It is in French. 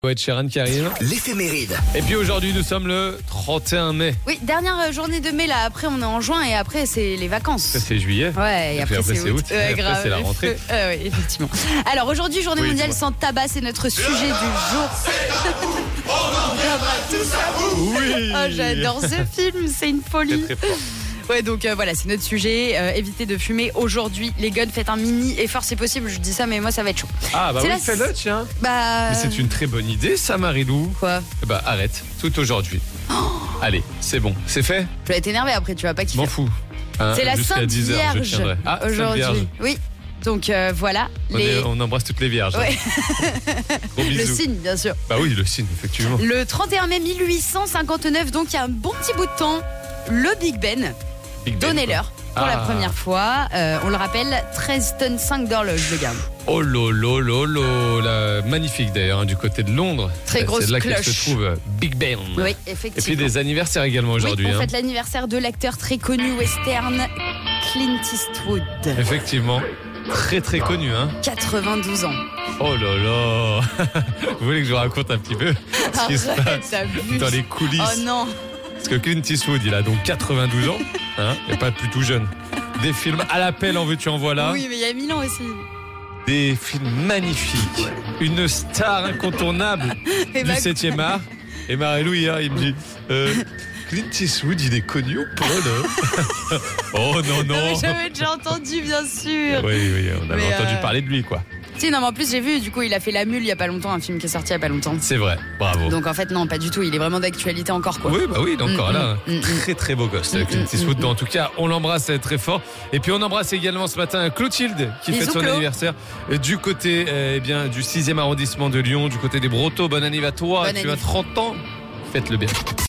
Ouais, Sheeran qui arrive. L'éphéméride. Et puis aujourd'hui, nous sommes le 31 mai. Oui, dernière journée de mai là. Après, on est en juin et après, c'est les vacances. Après, c'est juillet. Ouais, et après, c'est août. Et après, grave. c'est la rentrée. Oui, effectivement. Alors aujourd'hui, journée Oui, mondiale dis-moi. sans tabac, c'est notre sujet du jour. Oui. Oh, j'adore ce film, c'est une folie. Très, très fort. Ouais, donc voilà, c'est notre sujet. Évitez de fumer aujourd'hui. Les guns, faites un mini effort, c'est possible. Je dis ça, mais moi, ça va être chaud. Ah, bah C'est oui, la- fais-le, tiens. Bah. Mais c'est une très bonne idée, ça, Marilou. Quoi? Bah, arrête, tout aujourd'hui. Allez, c'est bon, c'est fait. Tu vas être énervé après, tu vas pas kiffer. M'en fous. Hein, C'est la jusqu'à Sainte 10 heures, je Vierge tiendrai. Ah, Sainte Vierge. aujourd'hui. Oui. Donc voilà, On embrasse toutes les vierges. Ouais. Gros le bisous. signe, bien sûr. Bah oui, le signe, effectivement. Le 31 mai 1859, donc il y a un bon petit bout de temps, le Big Ben Big Ben, donnait quoi. l'heure pour la Ah. première fois. On le rappelle, 13 tonnes 5 d'horloge, le gars. Oh lolo, magnifique d'ailleurs, hein, du côté de Londres. Très grosse C'est là qu'elle cloche. se trouve, Big Ben. Oui, Et puis effectivement. des anniversaires également aujourd'hui. Oui, on hein. fête l'anniversaire de l'acteur très connu western Clint Eastwood. Effectivement, très très connu. Hein. 92 ans. Oh là là. Vous voulez que je vous raconte un petit peu ce qui se Arrête, passe t'abuses. dans les coulisses? Oh non. Parce que Clint Eastwood, il a donc 92 ans, hein, et pas plus tout jeune. Des films à l'appel, en veux-tu, en voilà. Oui, mais il y a 1000 ans aussi. Des films magnifiques. Une star incontournable Et du bah, 7e art. Et Marilou, hier, il me dit Clint Eastwood, il est connu ou pas, là? Oh non, non, mais non. j'avais déjà entendu, bien sûr. Oui, on avait Mais, entendu parler de lui, quoi. Si, non, mais en plus, j'ai vu, du coup, il a fait La Mule il y a pas longtemps, un film qui est sorti il y a pas longtemps. C'est vrai, bravo. Donc en fait, non, pas du tout. Il est vraiment d'actualité encore, quoi. Oui, bah oui, il est encore là. mm. Très, très beau gosse, Clint Eastwood. En tout cas, on l'embrasse très fort. Et puis, on embrasse également ce matin Clotilde, qui Bisous, fête son Clo. anniversaire du côté du 6e arrondissement de Lyon, du côté des Brotteaux. Bonne anniversaire à toi. Bonne Tu as annif. 30 ans. Faites-le bien.